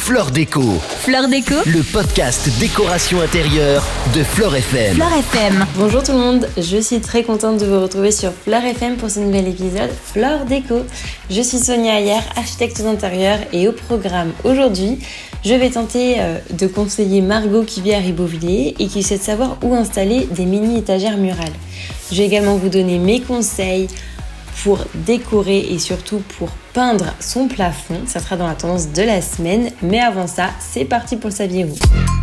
Fleur Déco. Fleur Déco, Le podcast décoration intérieure de Fleur FM. Fleur FM. Bonjour tout le monde, je suis très contente de vous retrouver sur Fleur FM pour ce nouvel épisode Fleur Déco. Je suis Sonia Ayer, architecte d'intérieur, et au programme aujourd'hui, je vais tenter de conseiller Margot qui vit à Ribeauvillé et qui souhaite savoir où installer des mini étagères murales. Je vais également vous donner mes conseils pour décorer et surtout pour peindre son plafond. Ça sera dans la tendance de la semaine, mais avant ça, c'est parti pour le saviez-vous.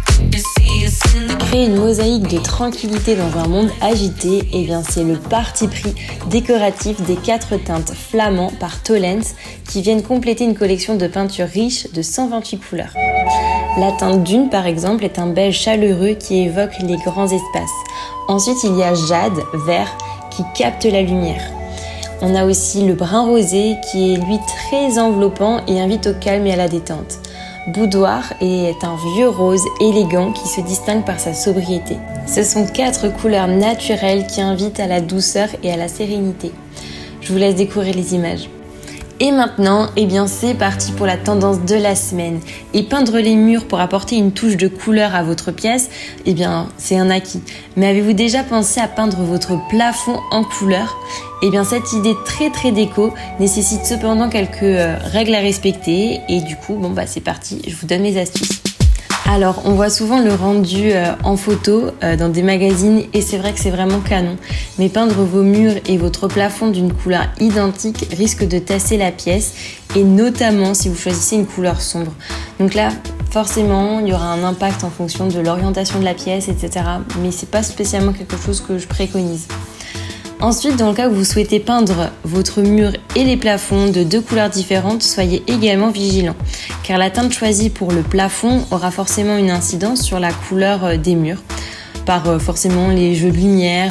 Créer une mosaïque de tranquillité dans un monde agité, c'est le parti pris décoratif des 4 teintes flamands par Tollens qui viennent compléter une collection de peintures riches de 128 couleurs. La teinte Dune par exemple est un beige chaleureux qui évoque les grands espaces. Ensuite il y a Jade, vert, qui capte la lumière. On a aussi le brun rosé qui est lui très enveloppant et invite au calme et à la détente. Boudoir est un vieux rose élégant qui se distingue par sa sobriété. Ce sont 4 couleurs naturelles qui invitent à la douceur et à la sérénité. Je vous laisse découvrir les images. Et maintenant, c'est parti pour la tendance de la semaine. Et peindre les murs pour apporter une touche de couleur à votre pièce, c'est un acquis. Mais avez-vous déjà pensé à peindre votre plafond en couleur ? Cette idée très déco nécessite cependant quelques règles à respecter. Et du coup, c'est parti, je vous donne mes astuces. Alors, on voit souvent le rendu en photo dans des magazines et c'est vrai que c'est vraiment canon. Mais peindre vos murs et votre plafond d'une couleur identique risque de tasser la pièce et notamment si vous choisissez une couleur sombre. Donc là, forcément, il y aura un impact en fonction de l'orientation de la pièce, etc. Mais c'est pas spécialement quelque chose que je préconise. Ensuite, dans le cas où vous souhaitez peindre votre mur et les plafonds de 2 couleurs différentes, soyez également vigilant, car la teinte choisie pour le plafond aura forcément une incidence sur la couleur des murs, par forcément les jeux de lumière,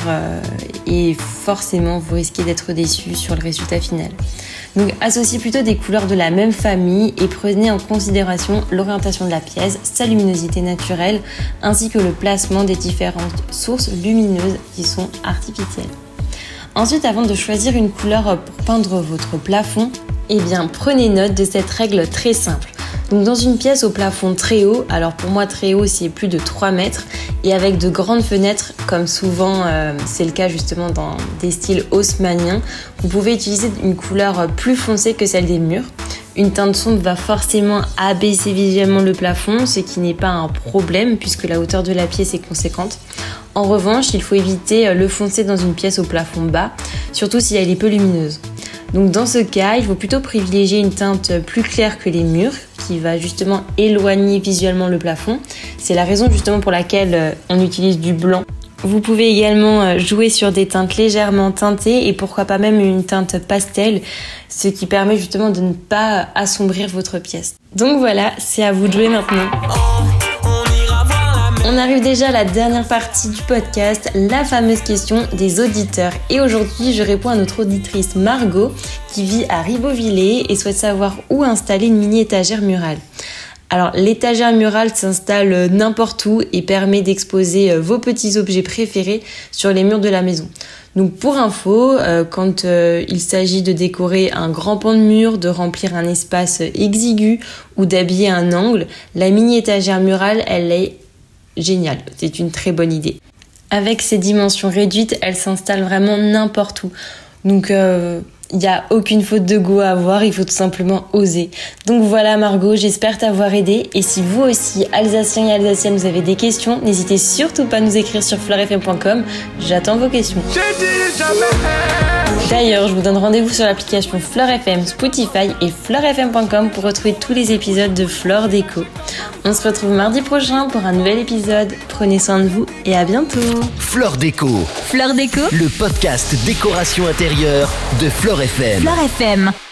et forcément vous risquez d'être déçu sur le résultat final. Donc associez plutôt des couleurs de la même famille et prenez en considération l'orientation de la pièce, sa luminosité naturelle, ainsi que le placement des différentes sources lumineuses qui sont artificielles. Ensuite, avant de choisir une couleur pour peindre votre plafond, prenez note de cette règle très simple. Donc dans une pièce au plafond très haut, alors pour moi très haut c'est plus de 3 mètres et avec de grandes fenêtres comme souvent c'est le cas justement dans des styles haussmanniens, vous pouvez utiliser une couleur plus foncée que celle des murs. Une teinte sombre va forcément abaisser visuellement le plafond, ce qui n'est pas un problème puisque la hauteur de la pièce est conséquente. En revanche, il faut éviter le foncé dans une pièce au plafond bas, surtout si elle est peu lumineuse. Donc dans ce cas, il faut plutôt privilégier une teinte plus claire que les murs, qui va justement éloigner visuellement le plafond. C'est la raison justement pour laquelle on utilise du blanc. Vous pouvez également jouer sur des teintes légèrement teintées et pourquoi pas même une teinte pastel, ce qui permet justement de ne pas assombrir votre pièce. Donc voilà, c'est à vous de jouer maintenant. On arrive déjà à la dernière partie du podcast, la fameuse question des auditeurs. Et aujourd'hui, je réponds à notre auditrice Margot qui vit à Ribeauvillé et souhaite savoir où installer une mini étagère murale. Alors, l'étagère murale s'installe n'importe où et permet d'exposer vos petits objets préférés sur les murs de la maison. Donc pour info, quand il s'agit de décorer un grand pan de mur, de remplir un espace exigu ou d'habiller un angle, la mini étagère murale, elle est géniale, c'est une très bonne idée. Avec ses dimensions réduites, elle s'installe vraiment n'importe où. Donc il n'y a aucune faute de goût à avoir, il faut tout simplement oser. Donc voilà Margot, j'espère t'avoir aidé. Et si vous aussi, Alsaciens et Alsaciennes, vous avez des questions, n'hésitez surtout pas à nous écrire sur fleurfm.com. J'attends vos questions. D'ailleurs, je vous donne rendez-vous sur l'application Fleur FM, Spotify et fleurfm.com pour retrouver tous les épisodes de Fleur Déco. On se retrouve mardi prochain pour un nouvel épisode. Prenez soin de vous et à bientôt. Fleur Déco. Fleur Déco, Le podcast décoration intérieure de Fleur FM. Fleur FM.